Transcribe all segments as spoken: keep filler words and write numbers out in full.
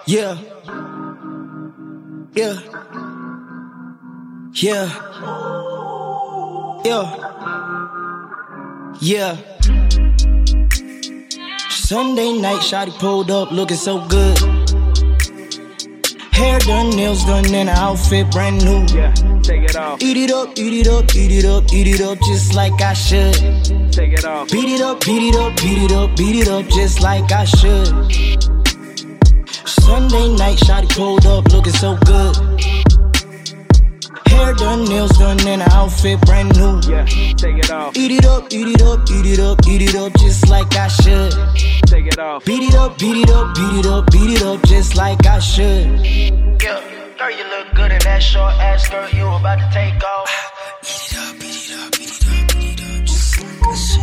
Yeah. Yeah. Yeah. Yeah. Yeah. Sunday night, shawty pulled up looking so good. Hair done, nails done, and an outfit brand new. Yeah, take it off. Eat it up, eat it up, eat it up, eat it up just like I should. Take it off. Beat it up, beat it up, beat it up, beat it up just like I should. Sunday night, shawty pulled up looking so good. Hair done, nails done, and an outfit brand new. Yeah, take it off. Eat it up, eat it up, eat it up, eat it up just like I should. Take it off. Beat it up, beat it up, beat it up, beat it up just like I should. Yeah, girl, you look good in that short ass skirt you about to take off. Beat it up, beat it up, beat it up, beat it up just like I should.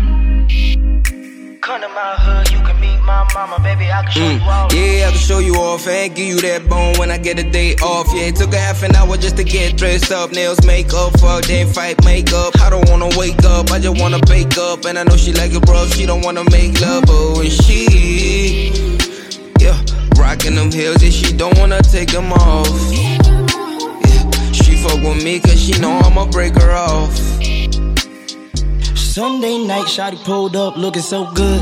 Come to my hood, you can meet my mama, baby, I can show Mm, you off. yeah, I can show you off and give you that bone when I get a day off. Yeah, it took a half an hour just to get dressed up. Nails, makeup, fuck, then fight, makeup. I don't wanna wake up, I just wanna bake up. And I know she like it rough, she don't wanna make love. Oh, and she, yeah, rocking them heels and she don't wanna take them off. Yeah, she fuck with me cause she know I'ma break her off. Sunday night, shawty pulled up looking so good.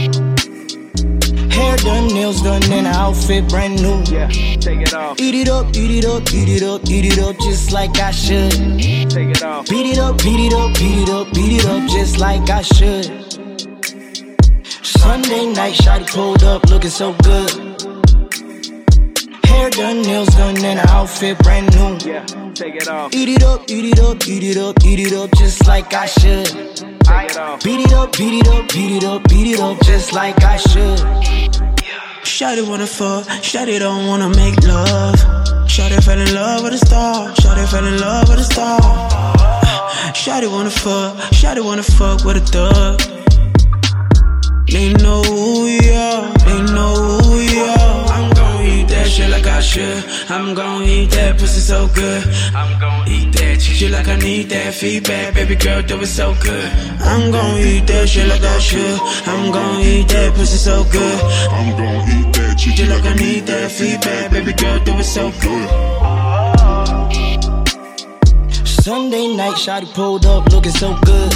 Hair done, nails done, and an outfit brand new. Yeah, take it off. Eat it up, eat it up, eat it up, eat it up just like I should. Take it off. Beat it up, beat it up, beat it up, beat it up just like I should. Sunday night, shawty pulled up looking so good. Hair done, nails done, and an outfit brand new. Yeah, take it off. Eat it up, eat it up, eat it up, eat it up just like I should. Take it off. Beat it up, beat it up, beat it up, beat it up just like I should. Shawty wanna fuck, shawty don't wanna make love. Shawty fell in love with a star, shawty fell in love with a star. Shawty wanna fuck, shawty wanna fuck with a thug. They know who we are, they know who we are. I'm gon' eat that shit like I should. I'm gon' eat that pussy so good. I'm gon' eat that shit like I need that feedback. Baby girl, do it so good. I'm gon' eat that shit like I should. I'm gon' eat that pussy so good. I'm gon' eat that shit Feel like I need that feedback. Baby girl, do it so good. Sunday night, shawty pulled up looking so good.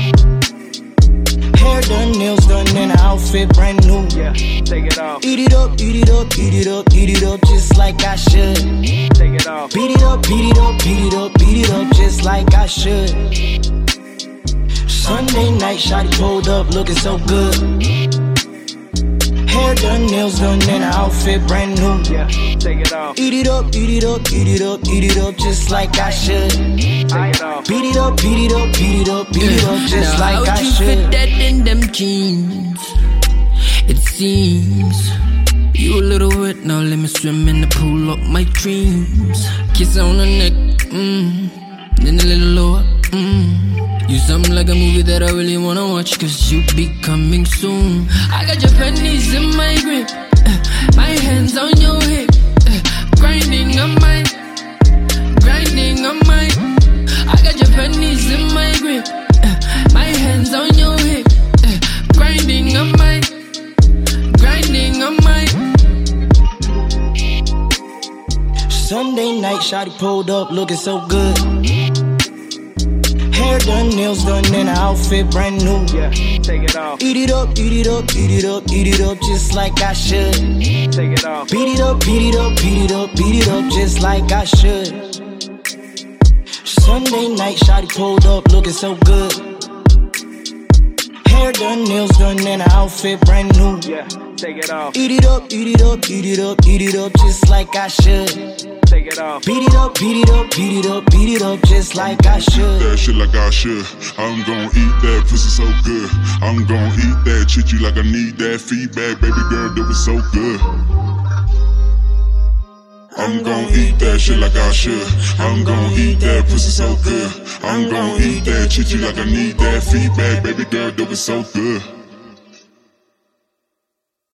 Hair done, nails done, and an outfit brand new. Yeah, take it off. Eat it up, eat it up, eat it up, eat it up just like I should. Take it off. Beat it up, beat it up, beat it up, beat it up just like I should. Sunday night, shawty pulled up looking so good. Hair done, nails done, and an outfit brand new. Yeah, take it off. Eat it up, eat it up, eat it up, eat it up just like I should. Take it off. Beat it up, beat it up, beat it up, beat it up just now like I how'd you should. fit that in them jeans? It seems you a little wet, now let me swim in the pool of my dreams. Kiss on the neck, mmm, then a little lower, mmm. You sound like a movie that I really wanna watch, cause you be coming soon. I got your pennies in my grip, uh, my hands on your hip, uh, grinding on my, grinding on my. I got your pennies in my grip, uh, my hands on your hip, uh, grinding on my, grinding on my. Sunday night, shawty pulled up looking so good. Hair done, nails done, and an outfit brand new. Yeah, take it off. Eat it up, eat it up, eat it up, eat it up just like I should. Take it off. Beat it up, beat it up, beat it up, beat it up just like I should. Sunday night, shawty pulled up looking so good. Hair done, nails done, and an outfit brand new. Yeah, take it off. Eat it up, eat it up, eat it up, eat it up just like I should. Take it off. Beat it up, beat it up, beat it up, beat it up just like I should. that shit like I should. I'm gon' eat that pussy so good. I'm gon' eat that, treat you like I need that feedback. Baby girl, do it so good. I'm gon' eat that shit like I should. I'm gon' eat that pussy so good. I'm gon' eat that, treat you like I need that feedback. Baby girl, do it so good.